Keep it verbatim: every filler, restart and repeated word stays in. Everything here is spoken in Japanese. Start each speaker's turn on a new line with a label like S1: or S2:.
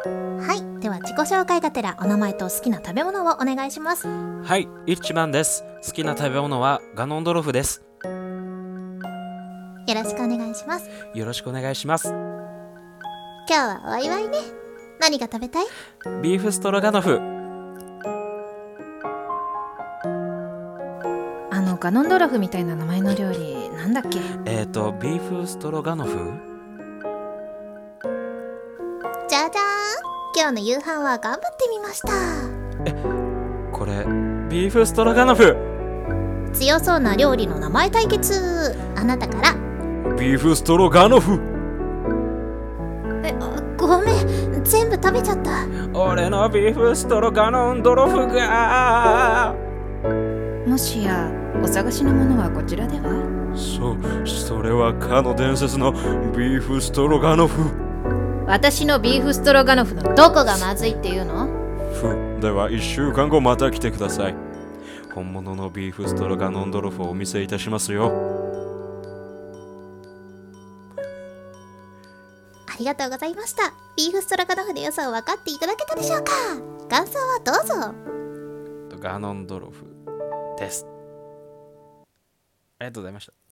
S1: はい、では自己紹介がてらお名前と好きな食べ物をお願いします。
S2: はい、いちばんです。好きな食べ物はガノンドロフです。
S1: よろしくお願いします。
S2: よろしくお願いします。
S1: 今日はお祝いね。何が食べたい？
S2: ビーフストロガノフ。
S3: あのガノンドロフみたいな名前の料理なんだっけ？
S2: えーとビーフストロガノフ。
S1: じゃじゃーん、今日の夕飯は頑張ってみました。
S2: これビーフストロガノフ。
S1: 強そうな料理の名前対決。あなたから。
S2: ビーフストロガノフ。
S1: え、ごめん、全部食べちゃった。
S2: 俺のビーフストロガノンドロフが。
S3: もしやお探しのものはこちらでは？
S2: そう、それはかの伝説のビーフストロガノフ。
S3: 私のビーフストロガノフのどこがまずいっていうの？
S2: ふではいっしゅうかんごまた来てください。本物のビーフストロガノンドロフをお見せいたしますよ。
S1: ありがとうございました。ビーフストロガノフの良さを分かっていただけたでしょうか？感想はどうぞ。
S2: ガノンドロフです。ありがとうございました。